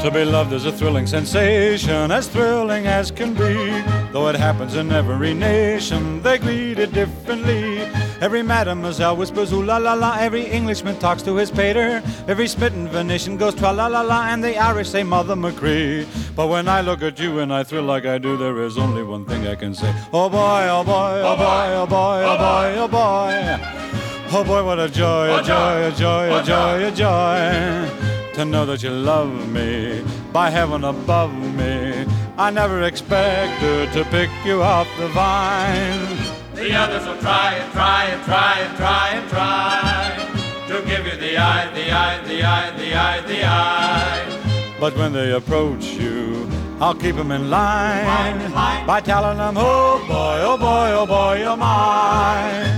To be loved is a thrilling sensation, as thrilling as can be. Though it happens in every nation, they greet it differently. Every mademoiselle whispers ooh la la la, every Englishman talks to his pater, every smitten Venetian goes tra la la la, and the Irish say Mother Machree. But when I look at you and I thrill like I do, there is only one thing I can say. Oh boy, oh boy, oh boy, oh boy, oh boy, oh boy. Oh boy, what a joy, a joy, a joy, a joy, a joy. To know that you love me, by heaven above me. I never expected to pick you off the vine. The others will try and try and try and try and try to give you the eye, the eye, the eye, the eye, the eye. But when they approach you, I'll keep them in line by telling them, oh boy, oh boy, oh boy, you're mine.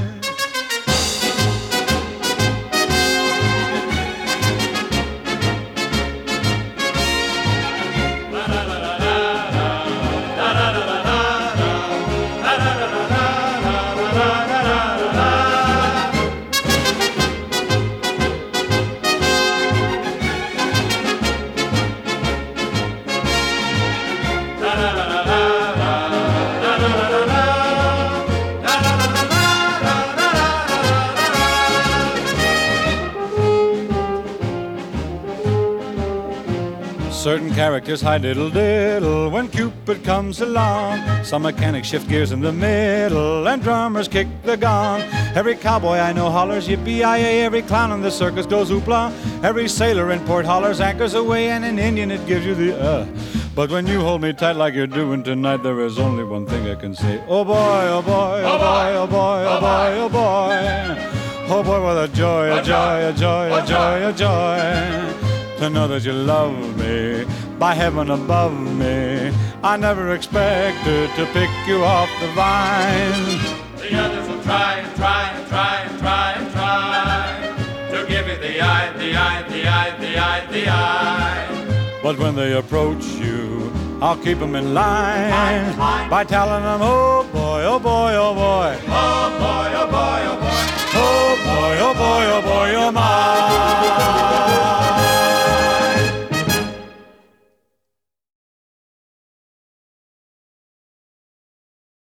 Certain characters hide diddle diddle when Cupid comes along. Some mechanics shift gears in the middle and drummers kick the gong. Every cowboy I know hollers yippee-yi-yay. Every clown in the circus goes hoopla. Every sailor in port hollers anchors away, and in Indian it gives you the But when you hold me tight like you're doing tonight, there is only one thing I can say. Oh boy, oh boy, oh boy, oh boy, oh boy, oh boy. Oh boy, what a joy, a joy, a joy, a joy, a joy. To know that you love me, by heaven above me. I never expected to pick you off the vine. The others will try and try and try and try and try to give you the eye, the eye, the eye, the eye, the eye. But when they approach you, I'll keep them in line by telling them, oh boy, oh boy, oh boy. Oh boy, oh boy.